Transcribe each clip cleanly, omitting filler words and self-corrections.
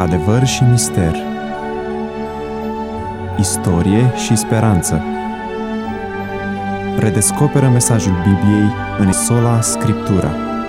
Adevăr și mister, istorie și speranță. Redescoperă mesajul Bibliei în sola Scriptura.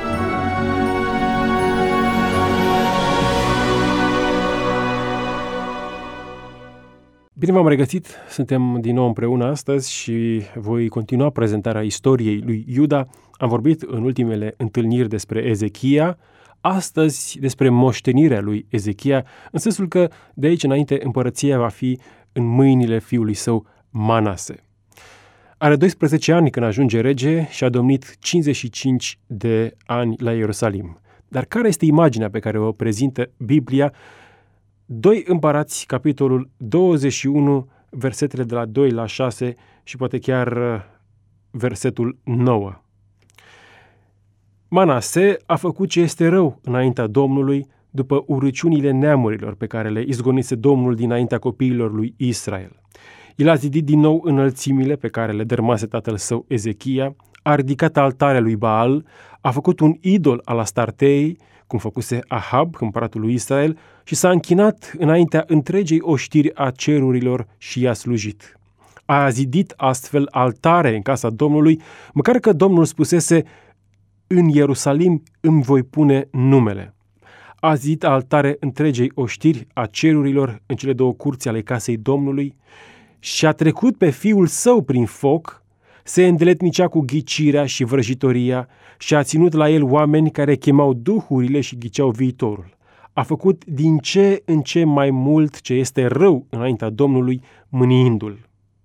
Bine v-am regăsit, suntem din nou împreună astăzi și voi continua prezentarea istoriei lui Iuda. Am vorbit în ultimele întâlniri despre Ezechia, astăzi despre moștenirea lui Ezechia, în sensul că de aici înainte împărăția va fi în mâinile fiului său Manase. Are 12 ani când ajunge rege și a domnit 55 de ani la Ierusalim. Dar care este imaginea pe care o prezintă Biblia? 2 Împărați, capitolul 21, versetele de la 2 la 6 și poate chiar versetul 9. Manase a făcut ce este rău înaintea Domnului după urăciunile neamurilor pe care le izgonise Domnul dinaintea copiilor lui Israel. El a zidit din nou înălțimile pe care le dărmase tatăl său Ezechia, a ridicat altarea lui Baal, a făcut un idol al Astartei, cum făcuse Ahab, împăratul lui Israel, și s-a închinat înaintea întregei oștiri a cerurilor și i-a slujit. A zidit astfel altare în casa Domnului, măcar că Domnul spusese: în Ierusalim îmi voi pune numele. A zidit altare întregei oștiri a cerurilor în cele două curți ale casei Domnului și a trecut pe fiul său prin foc, se îndeletnicea cu ghicirea și vrăjitoria și a ținut la el oameni care chemau duhurile și ghiceau viitorul. A făcut din ce în ce mai mult ce este rău înaintea Domnului, mâniindu-l.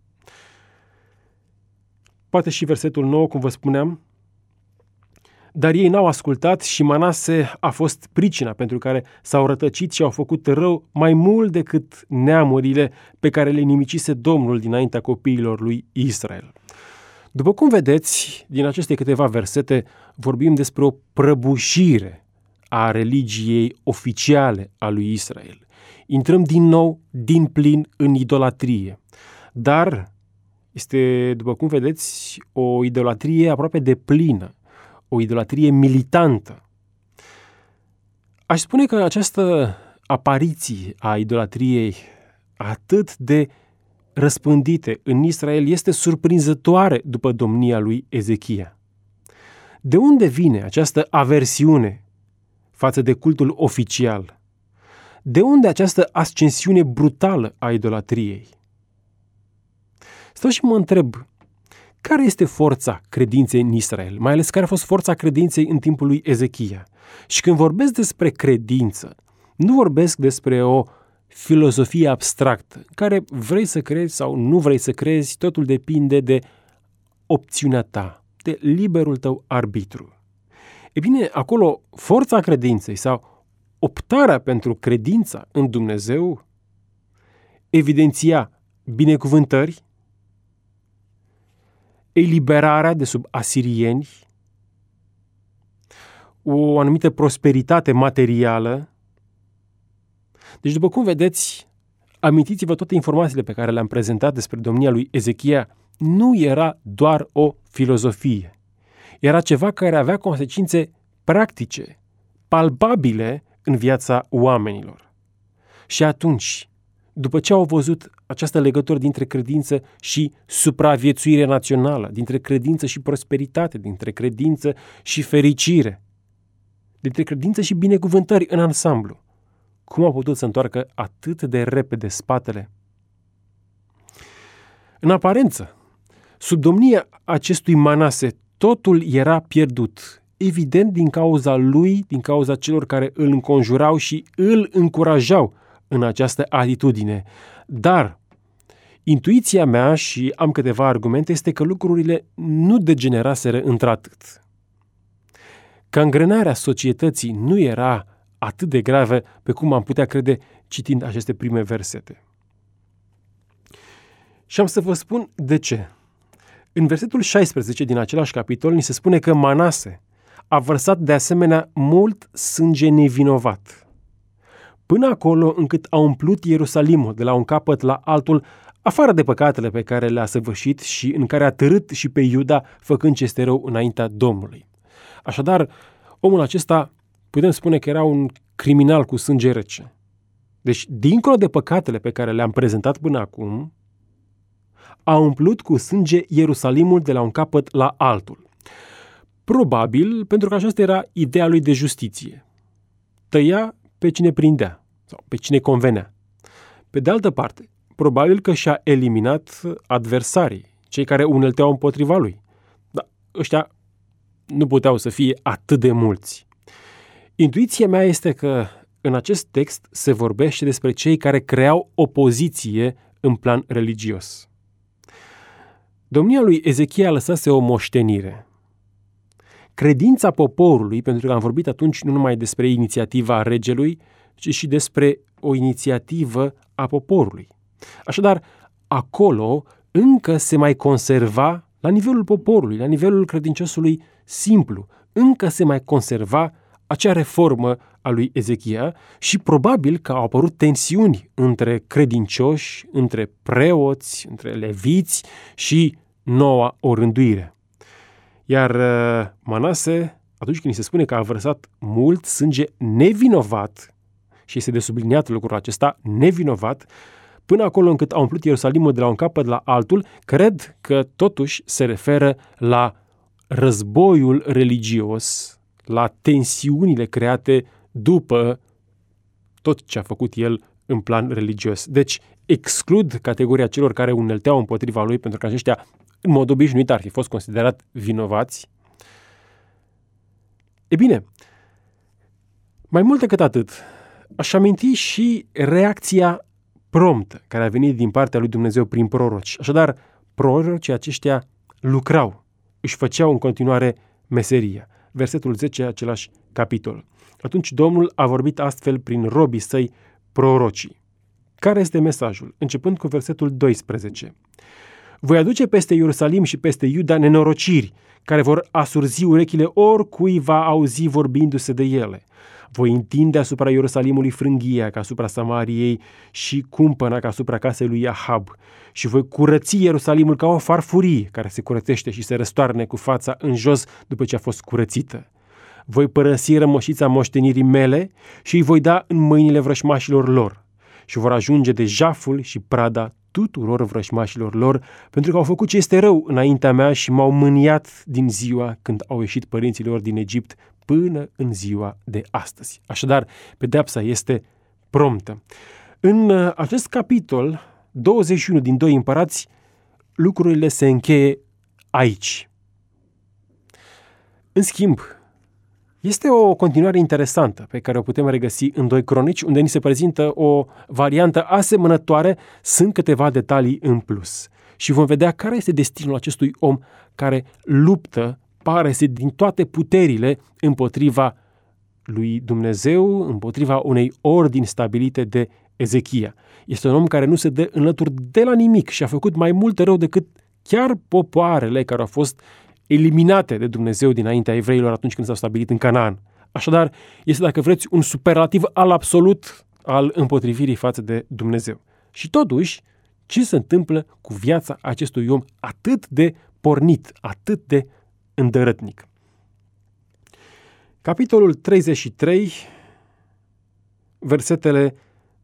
Poate și versetul 9, cum vă spuneam. Dar ei n-au ascultat și Manase a fost pricina pentru care s-au rătăcit și au făcut rău mai mult decât neamurile pe care le nimicise Domnul dinaintea copiilor lui Israel. După cum vedeți, din aceste câteva versete vorbim despre o prăbușire a religiei oficiale a lui Israel. Intrăm din nou, din plin, în idolatrie. Dar este, după cum vedeți, o idolatrie aproape de plină, o idolatrie militantă. Aș spune că această apariție a idolatriei atât de răspândite în Israel este surprinzătoare după domnia lui Ezechia. De unde vine această aversiune față de cultul oficial? De unde această ascensiune brutală a idolatriei? Stau și mă întreb, care este forța credinței în Israel? Mai ales care a fost forța credinței în timpul lui Ezechia? Și când vorbesc despre credință, nu vorbesc despre o filozofie abstractă, care vrei să crezi sau nu vrei să crezi, totul depinde de opțiunea ta, de liberul tău arbitru. E bine, acolo forța credinței sau optarea pentru credința în Dumnezeu evidenția binecuvântări, eliberarea de sub asirieni, o anumită prosperitate materială. Deci, după cum vedeți, amintiți-vă toate informațiile pe care le-am prezentat despre domnia lui Ezechia. Nu era doar o filozofie. Era ceva care avea consecințe practice, palpabile în viața oamenilor. Și atunci, după ce au văzut această legătură dintre credință și supraviețuire națională, dintre credință și prosperitate, dintre credință și fericire, dintre credință și binecuvântări în ansamblu, cum au putut să întoarcă atât de repede spatele? În aparență, sub domnia acestui Manase, totul era pierdut, evident din cauza lui, din cauza celor care îl înconjurau și îl încurajau în această atitudine. Dar intuiția mea, și am câteva argumente, este că lucrurile nu degeneraseră într-atât. Că îngrenarea societății nu era atât de gravă pe cum am putea crede citind aceste prime versete. Și am să vă spun de ce. În versetul 16 din același capitol ni se spune că Manase a vărsat de asemenea mult sânge nevinovat, până acolo încât a umplut Ierusalimul de la un capăt la altul, afară de păcatele pe care le-a săvârșit și în care a târât și pe Iuda, făcând ce este rău înaintea Domnului. Așadar, omul acesta putem spune că era un criminal cu sânge rece. Deci, dincolo de păcatele pe care le-am prezentat până acum, a umplut cu sânge Ierusalimul de la un capăt la altul. Probabil pentru că aceasta era ideea lui de justiție. Tăia pe cine prindea sau pe cine convenea. Pe de altă parte, probabil că și-a eliminat adversarii, cei care unelteau împotriva lui. Dar ăștia nu puteau să fie atât de mulți. Intuiția mea este că în acest text se vorbește despre cei care creau opoziție în plan religios. Domnia lui Ezechia lăsase o moștenire. Credința poporului, pentru că am vorbit atunci nu numai despre inițiativa regelui, ci și despre o inițiativă a poporului. Așadar, acolo încă se mai conserva, la nivelul poporului, la nivelul credinciosului simplu, încă se mai conserva acea reformă a lui Ezechia și probabil că au apărut tensiuni între credincioși, între preoți, între leviți și noua orânduire. Iar Manase, atunci când îi se spune că a vărsat mult sânge nevinovat, și este de subliniat lucrul acesta, nevinovat, până acolo încât a umplut Ierusalimul de la un capăt la altul, cred că totuși se referă la războiul religios, la tensiunile create după tot ce a făcut el în plan religios. Deci exclud categoria celor care unelteau împotriva lui, pentru că aceștia în mod obișnuit ar fi fost considerat vinovați. E bine, mai mult decât atât, aș aminti și reacția promptă care a venit din partea lui Dumnezeu prin proroci. Așadar, prorocii aceștia lucrau, își făceau în continuare meseria. Versetul 10, același capitol. Atunci Domnul a vorbit astfel prin robii săi prorocii. Care este mesajul? Începând cu versetul 12. Voi aduce peste Ierusalim și peste Iuda nenorociri, care vor asurzi urechile oricui va auzi vorbindu-se de ele. Voi întinde asupra Ierusalimului frânghia ca asupra Samariei și cumpăna ca asupra casei lui Ahab. Și voi curăți Ierusalimul ca o farfurie care se curățește și se răstoarne cu fața în jos după ce a fost curățită. Voi părăsi rămășița moștenirii mele și îi voi da în mâinile vrășmașilor lor. Și vor ajunge de jaful și prada tuturor vrășmașilor lor, pentru că au făcut ce este rău înaintea mea și m-au mâniat din ziua când au ieșit părinții lor din Egipt până în ziua de astăzi. Așadar, pedeapsa este promptă. În acest capitol 21 din 2 Împărați, lucrurile se încheie aici. În schimb, este o continuare interesantă pe care o putem regăsi în 2 Cronici, unde ni se prezintă o variantă asemănătoare, sunt câteva detalii în plus. Și vom vedea care este destinul acestui om care luptă, pare-se din toate puterile, împotriva lui Dumnezeu, împotriva unei ordini stabilite de Ezechia. Este un om care nu se dă înlături de la nimic și a făcut mai mult rău decât chiar popoarele care au fost eliminate de Dumnezeu dinaintea evreilor atunci când s-au stabilit în Canaan. Așadar, este, dacă vreți, un superlativ al absolut al împotrivirii față de Dumnezeu. Și totuși, ce se întâmplă cu viața acestui om atât de pornit, atât de îndărătnic? Capitolul 33, versetele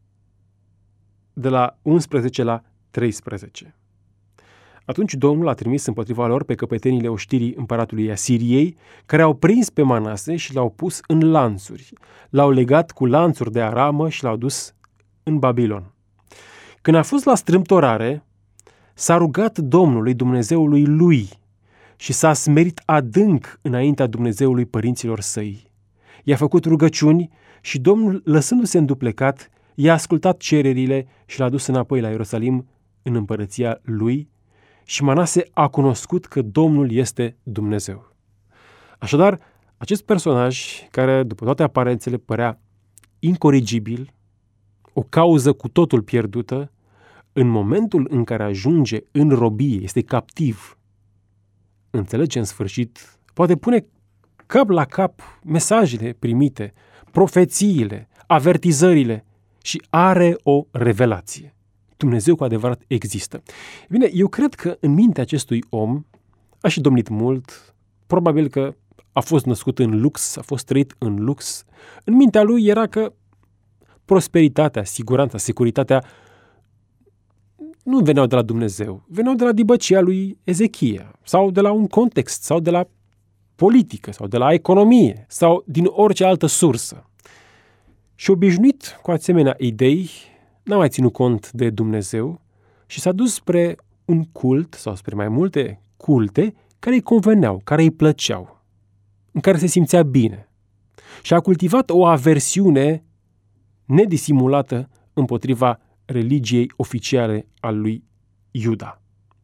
de la 11 la 13. Atunci Domnul a trimis împotriva lor pe căpetenile oștirii împăratului Asiriei, care au prins pe Manase și l-au pus în lanțuri. L-au legat cu lanțuri de aramă și l-au dus în Babilon. Când a fost la strâmtorare, s-a rugat Domnului, Dumnezeului lui, și s-a smerit adânc înaintea Dumnezeului părinților săi. I-a făcut rugăciuni și Domnul, lăsându-se înduplecat, i-a ascultat cererile și l-a dus înapoi la Ierusalim în împărăția lui, și Manase a cunoscut că Domnul este Dumnezeu. Așadar, acest personaj, care după toate aparențele părea incorrigibil, o cauză cu totul pierdută, în momentul în care ajunge în robie, este captiv, înțelege în sfârșit, poate pune cap la cap mesajele primite, profețiile, avertizările și are o revelație. Dumnezeu cu adevărat există. Bine, eu cred că în mintea acestui om a și domnit mult, probabil că a fost născut în lux, a fost trăit în lux. În mintea lui era că prosperitatea, siguranța, securitatea nu veneau de la Dumnezeu, veneau de la dibăcia lui Ezechia sau de la un context sau de la politică sau de la economie sau din orice altă sursă. Și obișnuit cu asemenea idei, n-a mai ținut cont de Dumnezeu și s-a dus spre un cult sau spre mai multe culte care îi conveneau, care îi plăceau, în care se simțea bine. Și a cultivat o aversiune nedisimulată împotriva religiei oficiale a lui Iuda.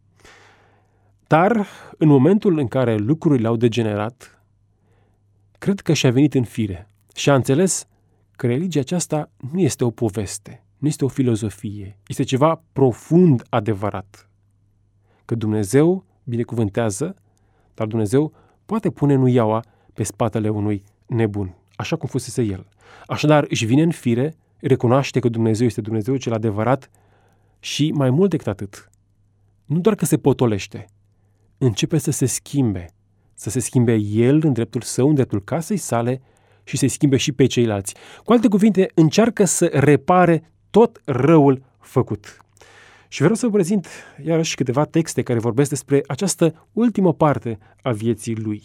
Dar, în momentul în care lucrurile au degenerat, cred că și-a venit în fire și a înțeles că religia aceasta nu este o poveste, nu este o filozofie, este ceva profund adevărat. Că Dumnezeu binecuvântează, dar Dumnezeu poate pune nuiaua pe spatele unui nebun, așa cum fusese el. Așadar, își vine în fire, recunoaște că Dumnezeu este Dumnezeu cel adevărat și, mai mult decât atât, nu doar că se potolește, începe să se schimbe el în dreptul său, în dreptul casei sale și se schimbe și pe ceilalți. Cu alte cuvinte, încearcă să repare tot răul făcut. Și vreau să vă prezint iarăși câteva texte care vorbesc despre această ultimă parte a vieții lui.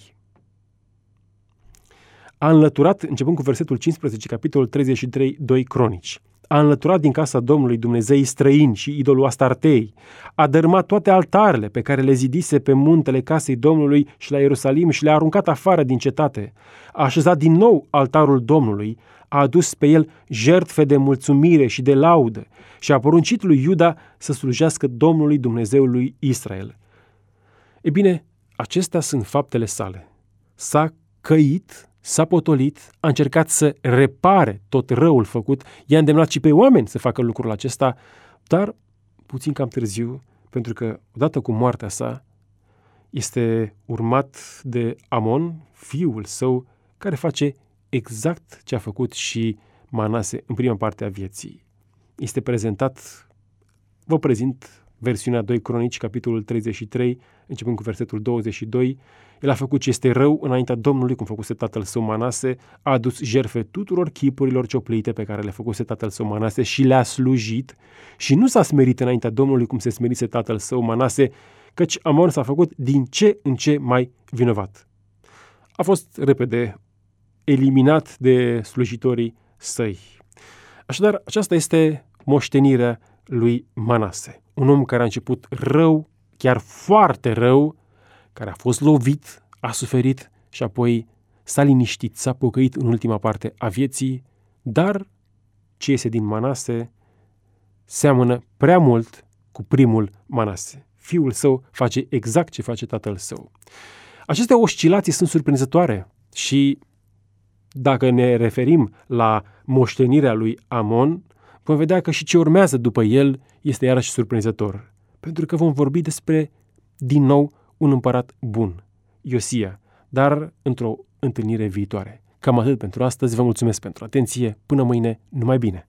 A înlăturat, începând cu versetul 15, capitolul 33, 2 Cronici, a înlăturat din casa Domnului Dumnezeii străini și idolul Astartei, a dărâmat toate altarele pe care le zidise pe muntele casei Domnului și la Ierusalim și le-a aruncat afară din cetate, a așezat din nou altarul Domnului, a adus pe el jertfe de mulțumire și de laudă și a poruncit lui Iuda să slujească Domnului Dumnezeului Israel. E bine, acestea sunt faptele sale. S-a căit, s-a potolit, a încercat să repare tot răul făcut, i-a îndemnat și pe oameni să facă lucrul acesta, dar puțin cam târziu, pentru că odată cu moartea sa este urmat de Amon, fiul său, care face exact ce a făcut și Manase în prima parte a vieții. Este prezentat, vă prezint versiunea 2 Cronici, capitolul 33, începând cu versetul 22. El a făcut ce este rău înaintea Domnului, cum făcuse tatăl său Manase, a adus jertfe tuturor chipurilor cioplite pe care le făcuse tatăl său Manase și le-a slujit și nu s-a smerit înaintea Domnului cum se smerise tatăl său Manase, căci Amon s-a făcut din ce în ce mai vinovat. A fost repede eliminat de slujitorii săi. Așadar, aceasta este moștenirea lui Manase, un om care a început rău, chiar foarte rău, care a fost lovit, a suferit și apoi s-a liniștit, s-a pocăit în ultima parte a vieții, dar ce iese din Manase seamănă prea mult cu primul Manase. Fiul său face exact ce face tatăl său. Aceste oscilații sunt surprinzătoare și dacă ne referim la moștenirea lui Amon, vom vedea că și ce urmează după el este iarăși surprinzător, pentru că vom vorbi despre, din nou, un împărat bun, Iosia, dar într-o întâlnire viitoare. Cam atât pentru astăzi, vă mulțumesc pentru atenție, până mâine, numai bine!